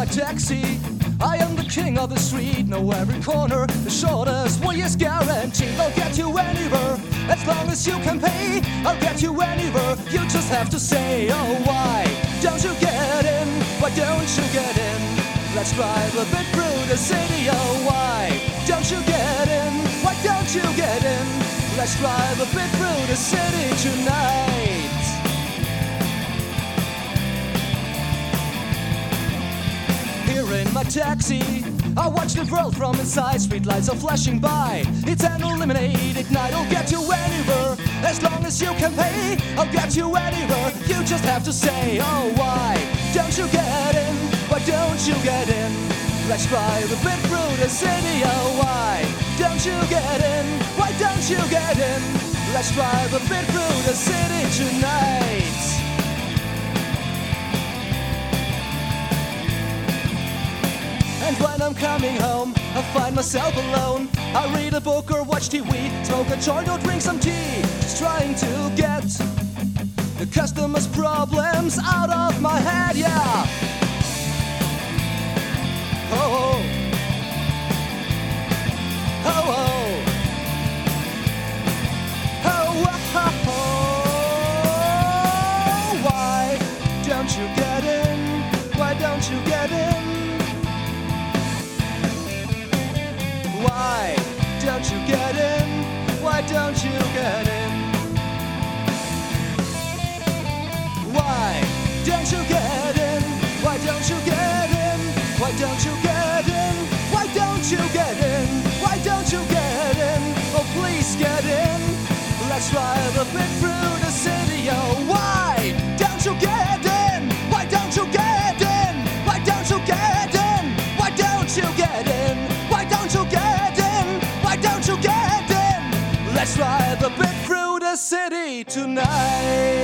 taxi. I am the king of the street, know every corner. The shortest way is guaranteed. I'll get you anywhere, as long as you can pay. I'll get you anywhere, you just have to say, oh why don't you get in? Why don't you get in? Let's drive a bit through the city, oh why don't you get in? Why don't you get in? Let's drive a bit through the city tonight. Here in my taxi, I watch the world from inside. Streetlights are flashing by. It's an eliminate ignite. I'll get you anywhere, as long as you can pay. I'll get you anywhere, you just have to say, oh why don't you get in? Why don't you get in? Let's drive a bit through the city, oh why don't you get in? Why don't you get in? Let's drive a bit through the city tonight. And when I'm coming home, I find myself alone. I read a book or watch TV, smoke a joint or drink some tea, just trying to get the customer's problems out of my head, yeah. Oh, oh, oh, oh, oh, oh, oh. Why don't you get in? Why don't you get in? Why don't you get in? Why don't you get in? Why don't you get in? Why don't you get in? Why don't you get in? Why don't you get in? Why don't you get in? Oh please get in. Let's drive a bit through the city. Oh why don't you get in? Why don't you get in? Why don't you get in? Why don't you get in? Why don't you get in? Why don't you get in? Let's drive a bit through the city tonight.